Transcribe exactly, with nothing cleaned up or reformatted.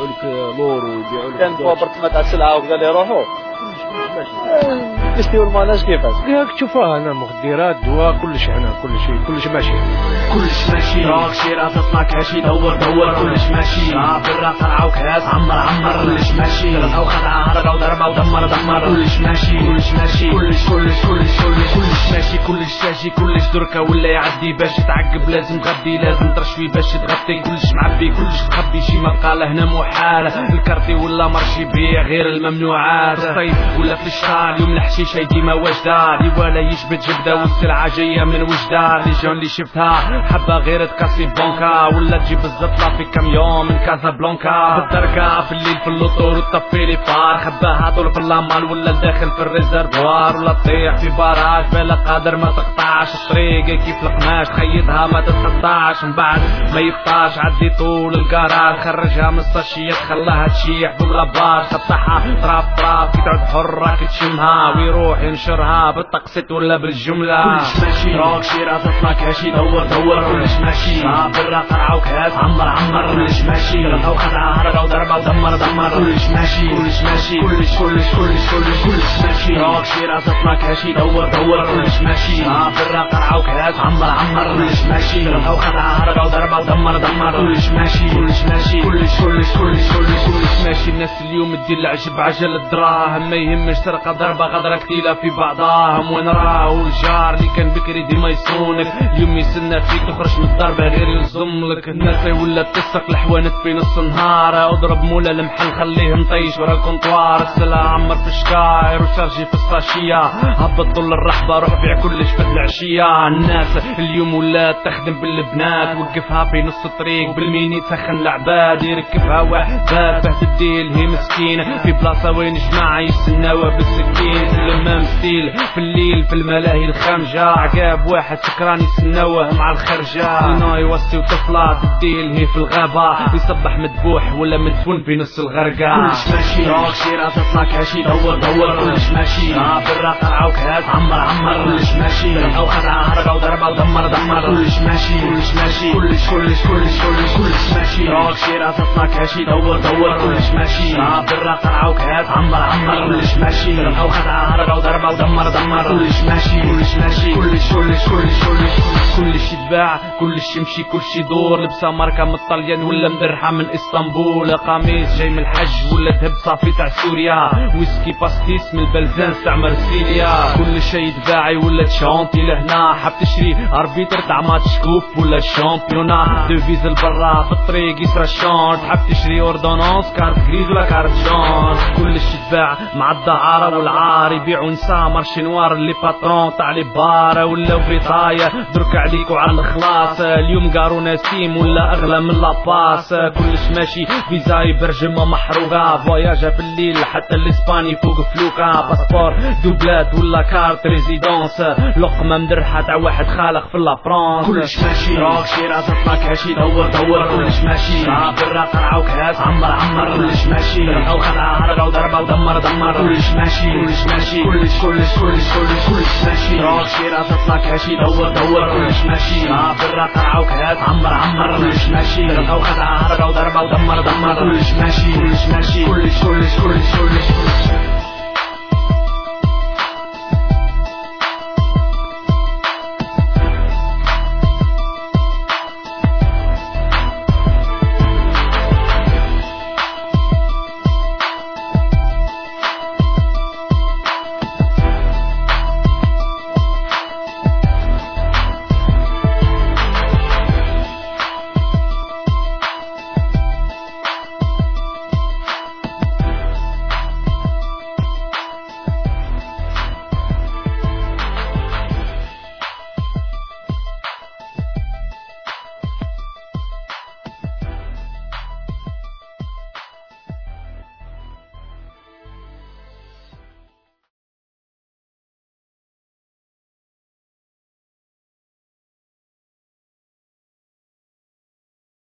يبيعوا لك لور ويبيعوا لك كان فوبرت ما تاع السلعه وكذا اللي يروحوا يشتيو الماناج كيفاش ياك تشوفها هنا مخدرات دواء كلش هنا كل شيء كلش ماشي كلش ماشي راك شيرا تطلع كاشي دور دور كلش ماشي برا قرعه وكاس عمر عمر كلش ماشي رزقه وخدعه هربه وضربه ودمر دمر كلش ماشي كلش ماشي كلش كلش كلش كلش كلش ماشي كلش شاشي كلش دركه ولا يعدي باش تعقب لازم تغدي لازم ترشفي باش تغطي كلش معبي كلش تخبي شي مقاله هنا محال الكارتي ولا مرشي يبيع غير الممنوعات الصيف ولا في الشهر يوم الحشيشه ديما وجدار ولا يشبت جبده والسلعه جايه من وجدار لي جون اللي شفتها حبه غير تكاسي بونكا ولا تجيب الزطله في كاميون من كازابلانكا بالدركه في الليل في اللوطور وتطفي لي فار خباها طول في اللامال ولا داخل في الريزرفوار ولا تطيح في باراج بلا قادر ما تقطعش الطريق كيف القماش تخيطها ما تتقطعش من بعد ما يفطاش عدي طول الكراج خرجها من الساشيه خلاها تشيح بالغباش قطعها طراب طراب كي تعود حره كتشمها ويروح ينشرها بالتقسيط ولا بالجمله كلش ماشي راك شيرا تطلع كاشي دور دور كلش ماشي برا قرعه وكاس عمر عمر كلش ماشي رزقه وخدعه هربه وضربه ودمر دمر كلش ماشي كلش ماشي كلش كلش كلش كلش كلش ماشي راك شيرا تطلع كاشي دور دور كلش ماشي برا قرعه وكاس عمر عمر كلش ماشي رزقه وخدعه هربه وضربه ودمر دمر كلش ماشي كلش ماشي كلش كلش كلش كلش كلش ماشي الناس اليوم تدير العجب عجل الدراهم ما يهمش سرقه ضربه غدره كتيله في بعضاهم وين راه الجار اللي كان بكري ديما يصونك اليوم يسنى فيك تخرج من الضربه غير يلزم لك الناس ولا تسق الحوانت في نص النهار اضرب مولا المحل خليه مطيش ورا الكونطوار السلعه عمر في الشكاير وشارجي في الساشيه هبط طول الرحبه روح بيع كلش في العشيه الناس اليوم ولا تخدم بالبنات وقفها في نص الطريق بالميني تسخن العباد يركبها واحد باب تديل هي مسكينه في بلاصه وين جماعه يستناوها بالسكين الامام ستيل في الليل في الملاهي الخمجه عقاب واحد سكران يستناوه مع الخرجه هنا يوصي وطفله تديل هي في الغابه يصبح مذبوح ولا مدفون في نص الغرقه كلش ماشي راك شيرا تطلع كاشي دور دور كلش ماشي برا قرعه وكاس عمر عمر كلش ماشي رزقه وخدعه هربه وضربه ودمر دمر كلش ماشي كلش ماشي كلش كلش كلش كلش كلش ماشي راك شيرا تطلع كاشي دور دور كلش ماشي برا قرعه وكاس عمر عمر كلش ماشي رزقه وخدعه هربه وضربه ودمر دمر كلش ماشي كلش ماشي كلش كلش كلش كلش كلش يتباع كلش يمشي كلش يدور لبسه ماركه من الطليان ولا مدرحه من اسطنبول قميص جاي من الحج ولا ذهب صافي تاع سوريا ويسكي باستيس من البلزان تاع مرسيليا كل شيء يتباعي ولا تشونتي لهنا حاب تشري اربيتر تاع ماتش كوب ولا الشامبيونا دوفيز البرا في الطريق يسرى الشونت حاب تشري اوردونونس كارت جريز ولا كارت جون كلش يتباع مع الدعاره والعار يبيعوا نساء مارشي نوار اللي باترون تاع لي بار ولا بريطايا درك عليك وعلى الخلاص اليوم قارو نسيم ولا اغلى من لاباس كلش ماشي فيزاي برجمه محروقه فواياجا في الليل حتى الاسباني فوق فلوكا باسبور دوبلات ولا كارت ريزيدونس لقمه مدرحه تاع واحد خالق في لافرانس كلش ماشي راك شيرا تطلع كاشي دور دور كلش ماشي برا قرعه وكاس عمر عمر كلش ماشي رزقه وخدعه هربه وضربه ودمر دمر كلش ماشي كلش ماشي كلش كلش كلش كلش كلش ماشي راك شيرا تطلع كاشي دور دور كلش ماشي برا قرعه وكاس عمر عمر كلش ماشي رزقه وخدعه هربه وضربه ودمر دمر كلش ماشي كلش ماشي كلش كلش كلش كلش